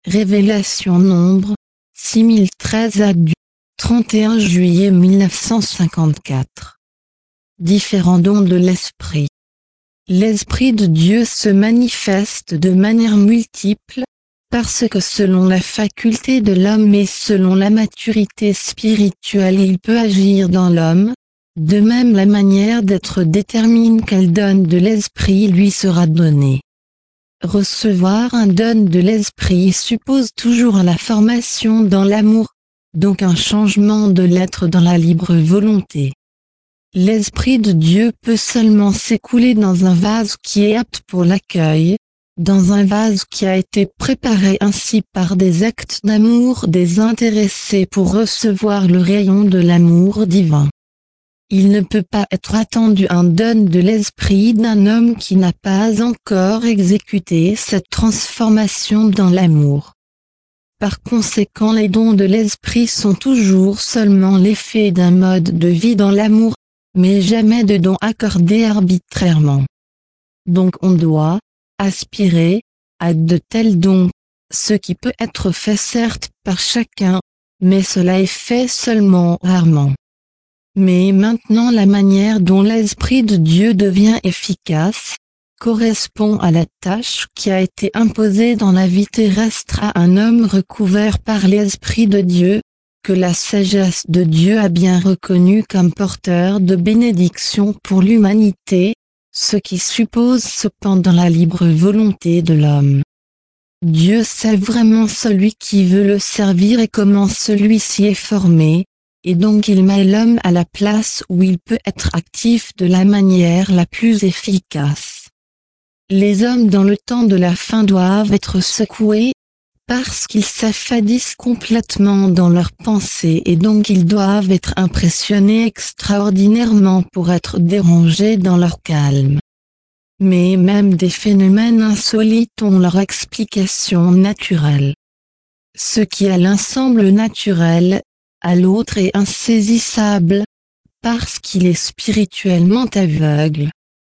Révélation Nombre, 6013 à du 31 juillet 1954. Différents dons de l'Esprit. L'Esprit de Dieu se manifeste de manière multiple, parce que selon la faculté de l'homme et selon la maturité spirituelle il peut agir dans l'homme. De même la manière d'être détermine quel don de l'Esprit lui sera donné. Recevoir un don de l'Esprit suppose toujours la formation dans l'amour, donc un changement de l'être dans la libre volonté. L'Esprit de Dieu peut seulement s'écouler dans un vase qui est apte pour l'accueil, dans un vase qui a été préparé ainsi par des actes d'amour désintéressés pour recevoir le rayon de l'amour divin. Il ne peut pas être attendu un don de l'Esprit d'un homme qui n'a pas encore exécuté cette transformation dans l'amour. Par conséquent les dons de l'Esprit sont toujours seulement l'effet d'un mode de vie dans l'amour, mais jamais de dons accordés arbitrairement. Donc on doit aspirer à de tels dons, ce qui peut être fait certes par chacun, mais cela est fait seulement rarement. Mais maintenant la manière dont l'Esprit de Dieu devient efficace, correspond à la tâche qui a été imposée dans la vie terrestre à un homme recouvert par l'Esprit de Dieu, que la sagesse de Dieu a bien reconnu comme porteur de bénédiction pour l'humanité, ce qui suppose cependant la libre volonté de l'homme. Dieu sait vraiment celui qui veut le servir et comment celui-ci est formé, et donc il met l'homme à la place où il peut être actif de la manière la plus efficace. Les hommes dans le temps de la fin doivent être secoués, parce qu'ils s'affadissent complètement dans leurs pensées et donc ils doivent être impressionnés extraordinairement pour être dérangés dans leur calme. Mais même des phénomènes insolites ont leur explication naturelle. Ce qui à l'un semble naturel, à l'autre est insaisissable, parce qu'il est spirituellement aveugle.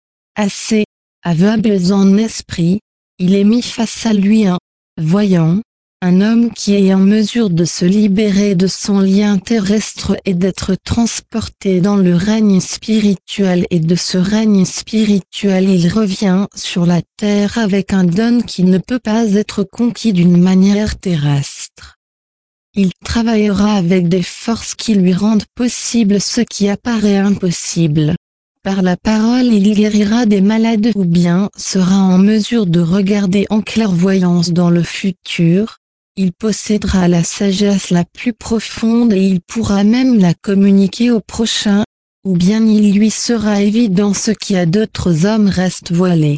Assez aveugles en esprit, il est mis face à lui un voyant, un homme qui est en mesure de se libérer de son lien terrestre et d'être transporté dans le règne spirituel et de ce règne spirituel il revient sur la terre avec un don qui ne peut pas être conquis d'une manière terrestre. Il travaillera avec des forces qui lui rendent possible ce qui apparaît impossible. Par la parole il guérira des malades ou bien sera en mesure de regarder en clairvoyance dans le futur, il possédera la sagesse la plus profonde et il pourra même la communiquer au prochain, ou bien il lui sera évident ce qui à d'autres hommes reste voilé.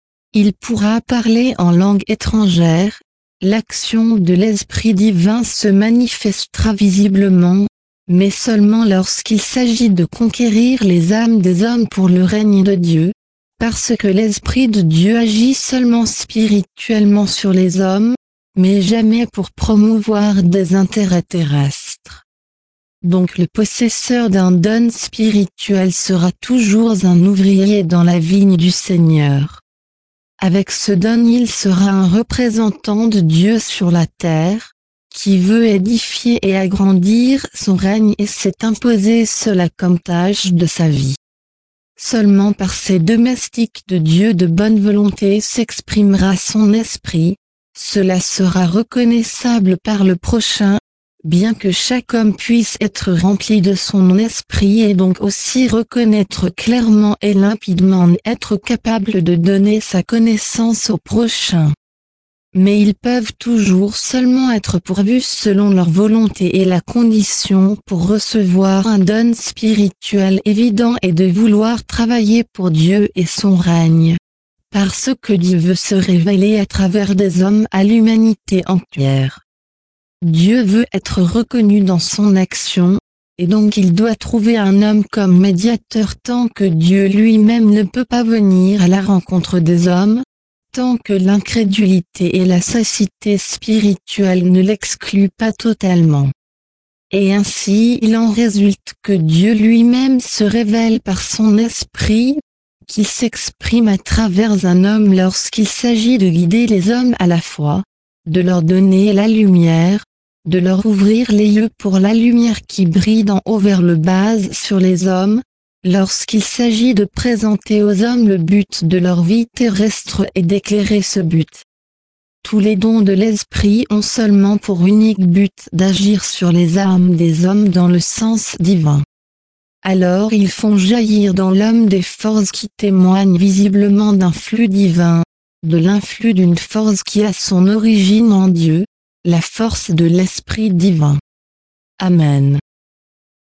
Il pourra parler en langue étrangère. L'action de l'Esprit divin se manifestera visiblement, mais seulement lorsqu'il s'agit de conquérir les âmes des hommes pour le règne de Dieu, parce que l'Esprit de Dieu agit seulement spirituellement sur les hommes, mais jamais pour promouvoir des intérêts terrestres. Donc le possesseur d'un don spirituel sera toujours un ouvrier dans la vigne du Seigneur. Avec ce don il sera un représentant de Dieu sur la terre, qui veut édifier et agrandir son règne et s'est imposé cela comme tâche de sa vie. Seulement par ces domestiques de Dieu de bonne volonté s'exprimera son esprit, cela sera reconnaissable par le prochain, bien que chaque homme puisse être rempli de son esprit et donc aussi reconnaître clairement et limpidement être capable de donner sa connaissance au prochain. Mais ils peuvent toujours seulement être pourvus selon leur volonté et la condition pour recevoir un don spirituel évident est de vouloir travailler pour Dieu et son règne. Parce que Dieu veut se révéler à travers des hommes à l'humanité entière. Dieu veut être reconnu dans son action, et donc il doit trouver un homme comme médiateur tant que Dieu lui-même ne peut pas venir à la rencontre des hommes, tant que l'incrédulité et la cécité spirituelle ne l'excluent pas totalement. Et ainsi il en résulte que Dieu lui-même se révèle par son esprit, qu'il s'exprime à travers un homme lorsqu'il s'agit de guider les hommes à la fois, de leur donner la lumière, de leur ouvrir les yeux pour la lumière qui brille d'en haut vers le bas sur les hommes, lorsqu'il s'agit de présenter aux hommes le but de leur vie terrestre et d'éclairer ce but. Tous les dons de l'esprit ont seulement pour unique but d'agir sur les âmes des hommes dans le sens divin. Alors ils font jaillir dans l'homme des forces qui témoignent visiblement d'un flux divin, de l'influx d'une force qui a son origine en Dieu, la force de l'Esprit divin. Amen.